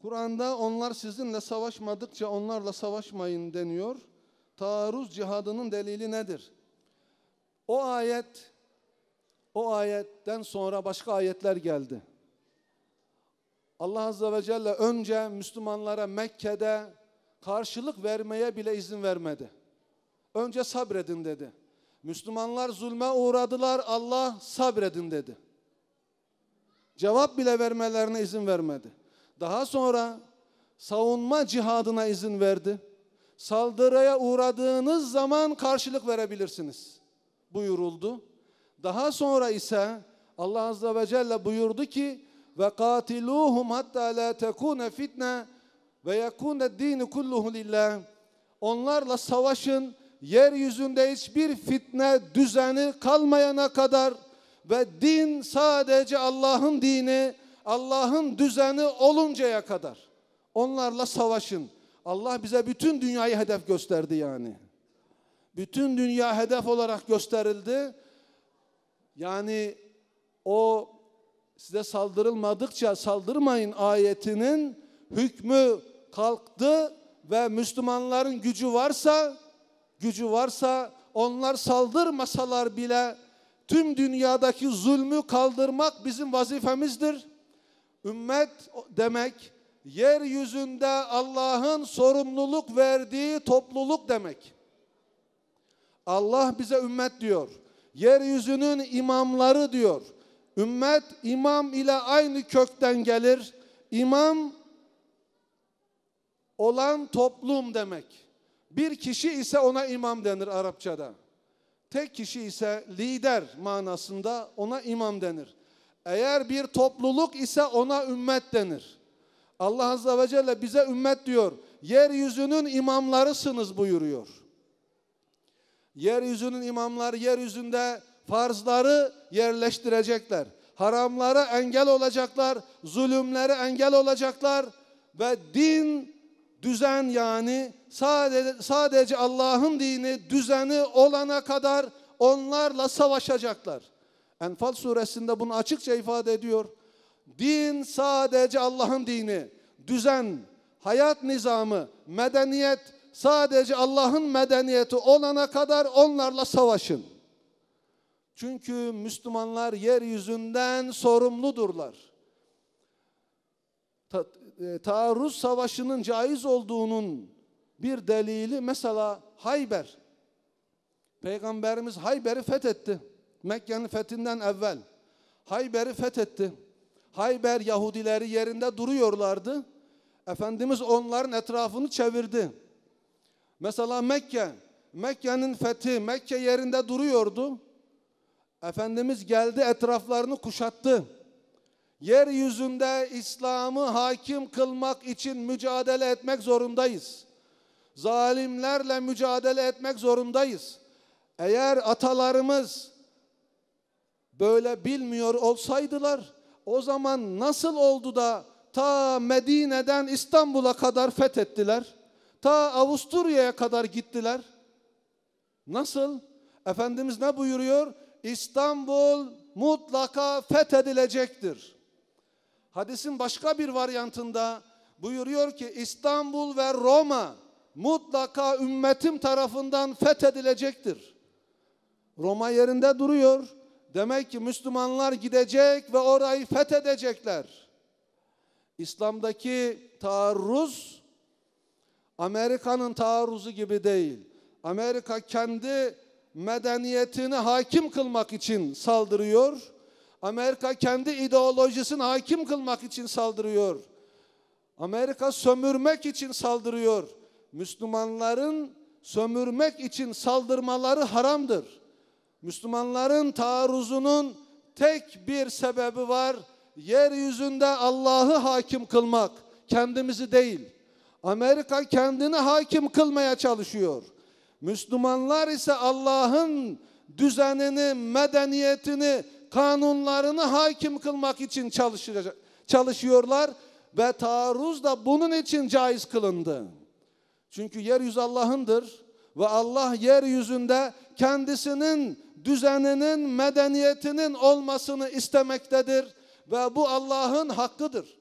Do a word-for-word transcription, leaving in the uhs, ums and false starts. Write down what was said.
Kur'an'da onlar sizinle savaşmadıkça onlarla savaşmayın deniyor. Taarruz cihadının delili nedir? O ayet, o ayetten sonra başka ayetler geldi. Allah Azze ve Celle önce Müslümanlara Mekke'de karşılık vermeye bile izin vermedi. Önce sabredin dedi. Müslümanlar zulme uğradılar, Allah sabredin dedi. Cevap bile vermelerine izin vermedi. Daha sonra savunma cihadına izin verdi. Saldırıya uğradığınız zaman karşılık verebilirsiniz buyuruldu. Daha sonra ise Allah Azze ve Celle buyurdu ki ve katiluhum hatta la tekune fitne ve yekune dini kulluhu lillah. Onlarla savaşın, yeryüzünde hiçbir fitne düzeni kalmayana kadar ve din sadece Allah'ın dini, Allah'ın düzeni oluncaya kadar onlarla savaşın. Allah bize bütün dünyayı hedef gösterdi yani. Bütün dünya hedef olarak gösterildi. Yani o size saldırılmadıkça saldırmayın ayetinin hükmü kalktı ve Müslümanların gücü varsa, gücü varsa onlar saldırmasalar bile tüm dünyadaki zulmü kaldırmak bizim vazifemizdir. Ümmet demek, yeryüzünde Allah'ın sorumluluk verdiği topluluk demek. Allah bize ümmet diyor. Yeryüzünün imamları diyor. Ümmet, imam ile aynı kökten gelir. İmam olan toplum demek. Bir kişi ise ona imam denir Arapçada. Tek kişi ise lider manasında ona imam denir. Eğer bir topluluk ise ona ümmet denir. Allah Azze ve Celle bize ümmet diyor. Yeryüzünün imamlarısınız buyuruyor. Yeryüzünün imamları yeryüzünde farzları yerleştirecekler. Haramlara engel olacaklar, zulümlere engel olacaklar ve din, düzen yani sadece, sadece Allah'ın dini, düzeni olana kadar onlarla savaşacaklar. Enfal suresinde bunu açıkça ifade ediyor. Din sadece Allah'ın dini, düzen, hayat nizamı, medeniyet sadece Allah'ın medeniyeti olana kadar onlarla savaşın. Çünkü Müslümanlar yeryüzünden sorumludurlar. Ta, e, taarruz savaşının caiz olduğunun bir delili mesela Hayber. Peygamberimiz Hayber'i fethetti. Mekke'nin fethinden evvel. Hayber'i fethetti. Hayber Yahudileri yerinde duruyorlardı. Efendimiz onların etrafını çevirdi. Mesela Mekke, Mekke'nin fethi, Mekke yerinde duruyordu. Efendimiz geldi, etraflarını kuşattı. Yeryüzünde İslam'ı hakim kılmak için mücadele etmek zorundayız. Zalimlerle mücadele etmek zorundayız. Eğer atalarımız böyle bilmiyor olsaydılar, o zaman nasıl oldu da ta Medine'den İstanbul'a kadar fethettiler? Ta Avusturya'ya kadar gittiler. Nasıl? Efendimiz ne buyuruyor? İstanbul mutlaka fethedilecektir. Hadisin başka bir varyantında buyuruyor ki İstanbul ve Roma mutlaka ümmetim tarafından fethedilecektir. Roma yerinde duruyor. Demek ki Müslümanlar gidecek ve orayı fethedecekler. İslam'daki taarruz Amerika'nın taarruzu gibi değil. Amerika kendi medeniyetini hakim kılmak için saldırıyor. Amerika kendi ideolojisini hakim kılmak için saldırıyor. Amerika sömürmek için saldırıyor. Müslümanların sömürmek için saldırmaları haramdır. Müslümanların taarruzunun tek bir sebebi var. Yeryüzünde Allah'ı hakim kılmak, kendimizi değil. Amerika kendini hakim kılmaya çalışıyor. Müslümanlar ise Allah'ın düzenini, medeniyetini, kanunlarını hakim kılmak için çalışıyorlar ve taarruz da bunun için caiz kılındı. Çünkü yeryüzü Allah'ındır ve Allah yeryüzünde kendisinin düzeninin, medeniyetinin olmasını istemektedir ve bu Allah'ın hakkıdır.